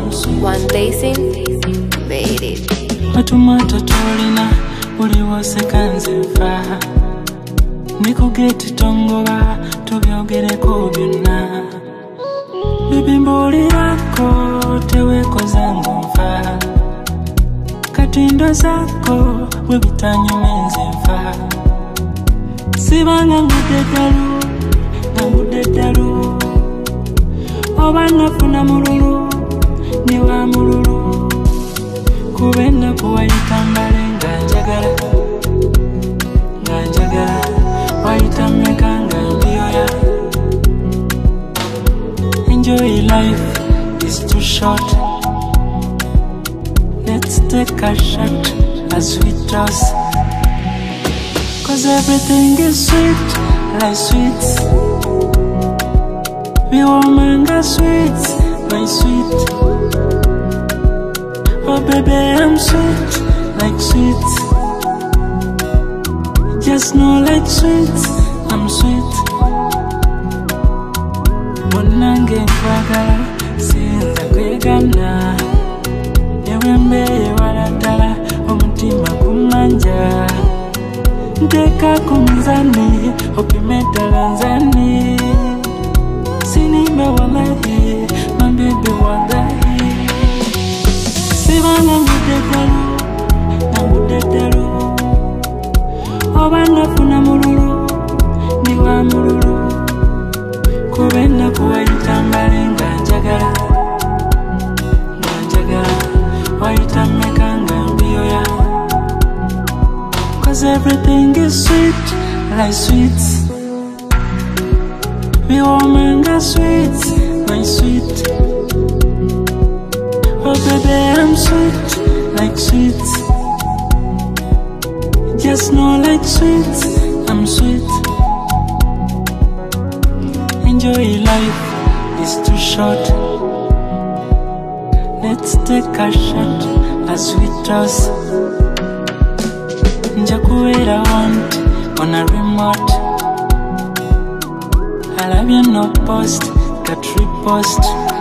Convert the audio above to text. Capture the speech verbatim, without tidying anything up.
One blessing made it. Matumata tolina uli wose kanziva nikugeti tongoba tubyogereko byonna bibimbulirako tewekoza nfa katindo zako webitanyumenze nfa sibanga ngudeddalu ngudeddalu oba nafuna mululu niwa mululu kubenda kuwayita mbale nga njagala nga njagala wayita mmeka nga mbiyoya. Enjoy life, it's too short. Let's take a shot as we toss, cause everything is sweet like sweets. We woman got sweets, my sweet. Oh baby, I'm sweet like sweets. Just know like sweets, I'm sweet. Monange kwagala, sinza kwegana. Yewembe walatala, omutima kumanja. Ndeka kumzani, opimedala nzani. Sinime wallahi, my baby wallahi. Sibanga ngudeddalu, ngudeddalu. Oba nafuna mululu, niwa mululu. Kubenda kuwayita mbale nga njagala, nga njagala wayita mmeka nga mbiyoya. Cause everything is sweet like sweets. We woman got sweets, my sweet. Oh baby, I'm sweet like sweets. Just know like sweets, I'm sweet. Enjoy life, it's too short. Let's take a shot as we toss. Njakuwera want on a remote. I love you no post, got repost.